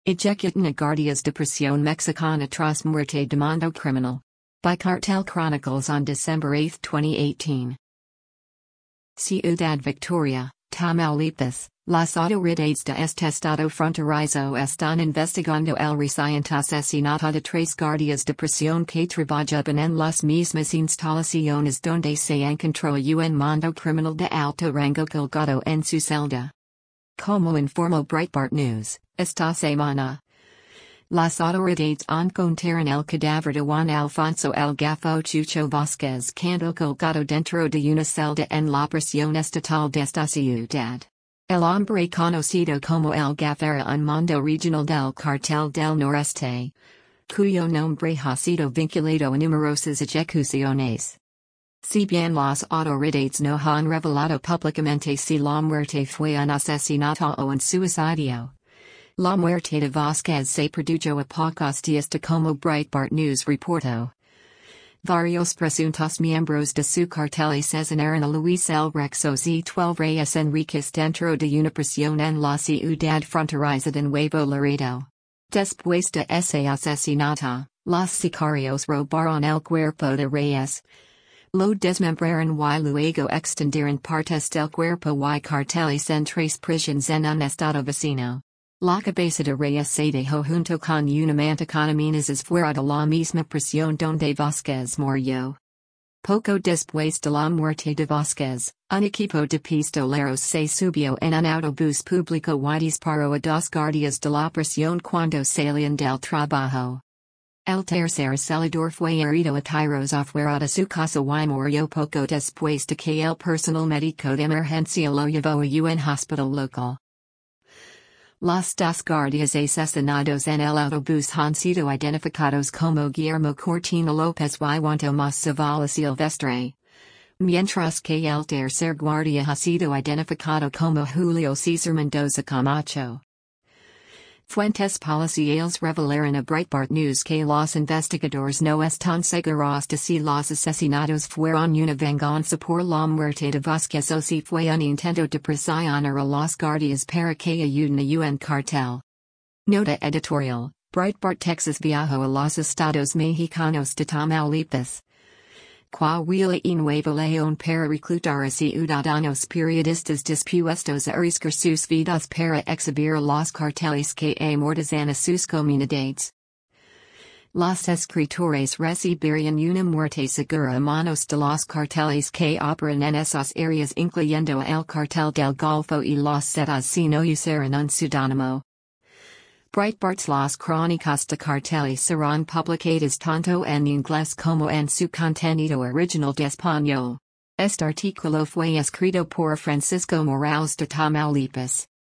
Ejecutan Guardias de Prisión Mexicana tras muerte de mando criminal. By Cartel Chronicles on December 8, 2018. Ciudad Victoria, Tamaulipas, las autoridades de este estado fronterizo están investigando el reciente asesinato de tres guardias de prisión que trabajaban en las mismas instalaciones donde se encontró un mando criminal de alto rango colgado en su celda. Como informó Breitbart News, esta semana, las autoridades encontraron el cadáver de Juan Alfonso El Gafo Chucho Vázquez Cando colgado dentro de una celda en la prisión estatal de esta ciudad. El hombre conocido como El Gafo era un mando regional del Cartel del Noreste, cuyo nombre ha sido vinculado a numerosas ejecuciones. Si bien las autoridades no han revelado públicamente si la muerte fue un asesinato o un suicidio, la muerte de Vázquez se produjo a pocos días de como Breitbart News reportó. Varios presuntos miembros de su cartel asesinaron a Luis El Rexos y 12 Reyes Enriquez dentro de una prisión en la ciudad fronteriza de Nuevo Laredo. Después de ese asesinato, los sicarios robaron el cuerpo de Reyes. Lo desmembraron y luego extendieron partes del cuerpo y carteles en tres prisiones en un estado vecino. La cabeza de Reyes se dejó junto con una manta con amenazas fuera de la misma prisión donde Vázquez murió. Poco después de la muerte de Vázquez, un equipo de pistoleros se subió en un autobús público y disparó a dos guardias de la prisión cuando salían del trabajo. El tercer celador fue herido a tiros afuera de su casa y murió poco después de que el personal médico de emergencia lo llevó a un hospital local. Los dos guardias asesinados en el autobús han sido identificados como Guillermo Cortina López y Juan Tomás Zavala Silvestre, mientras que el tercer guardia ha sido identificado como Julio César Mendoza Camacho. Fuentes policiales revelaron a Breitbart News que los investigadores no están seguros de si los asesinatos fueron una venganza por la muerte de Vázquez o si fue un intento de presionar a los guardias para que ayuden a un cartel. Nota editorial: Breitbart Texas viajó a los estados mexicanos de Tamaulipas, Coahuila y Nuevo León para reclutar a ciudadanos periodistas dispuestos a arriesgar sus vidas para exhibir a los carteles que amordazan a sus comunidades. Los escritores recibirían una muerte segura a manos de los carteles que operan en esas áreas, incluyendo el cartel del Golfo y los Zetas, si no usaran un pseudónimo. Breitbart's Las Crónicas de Carteles serán publicadas tanto en inglés como en su contenido original de español. Este artículo fue escrito por Francisco Morales de Tamaulipas.